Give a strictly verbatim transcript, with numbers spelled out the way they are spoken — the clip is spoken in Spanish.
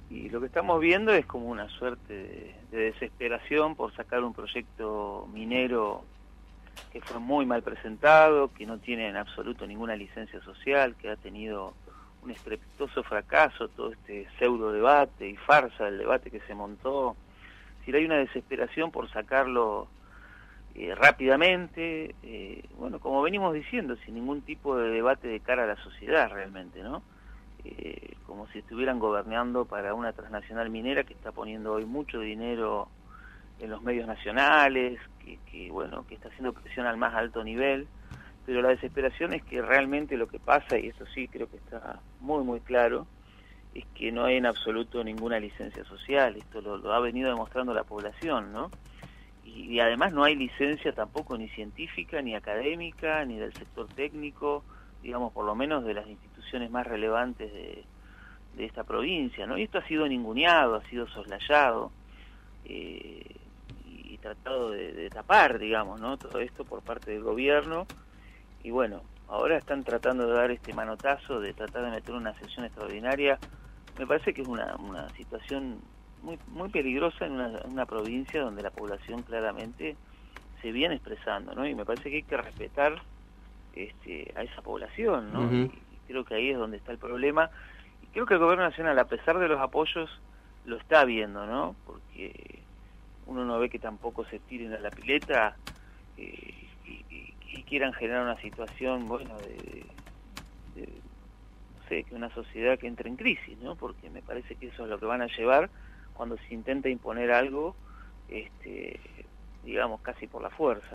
Y lo que estamos viendo es como una suerte de, de desesperación por sacar un proyecto minero que fue muy mal presentado, que no tiene en absoluto ninguna licencia social, que ha tenido un estrepitoso fracaso, todo este pseudo debate y farsa del debate que se montó. Si hay una desesperación por sacarlo eh, rápidamente, eh, bueno, como venimos diciendo, sin ningún tipo de debate de cara a la sociedad realmente, ¿no? Eh, como si estuvieran gobernando para una transnacional minera que está poniendo hoy mucho dinero en los medios nacionales, que, que bueno, que está haciendo presión al más alto nivel, pero la desesperación es que realmente lo que pasa, y esto sí creo que está muy muy claro, es que no hay en absoluto ninguna licencia social. Esto lo, lo ha venido demostrando la población, ¿no? Y, y además no hay licencia tampoco ni científica, ni académica, ni del sector técnico, digamos, por lo menos de las instituciones más relevantes de, de esta provincia, ¿no? Y esto ha sido ninguneado, ha sido soslayado, eh, y tratado de, de tapar, digamos, ¿no? Todo esto por parte del gobierno, y bueno, ahora están tratando de dar este manotazo, de tratar de meter una sesión extraordinaria. Me parece que es una, una situación muy muy peligrosa en una, en una provincia donde la población claramente se viene expresando, ¿no? Y me parece que hay que respetar este, a esa población, ¿no? Uh-huh. Y creo que ahí es donde está el problema. Y creo que el gobierno nacional, a pesar de los apoyos, lo está viendo, ¿no? Porque uno no ve que tampoco se tiren a la pileta eh, y, y, y quieran generar una situación, bueno, de, de, no sé, que una sociedad que entre en crisis, ¿no? Porque me parece que eso es lo que van a llevar cuando se intenta imponer algo, este, digamos, casi por la fuerza.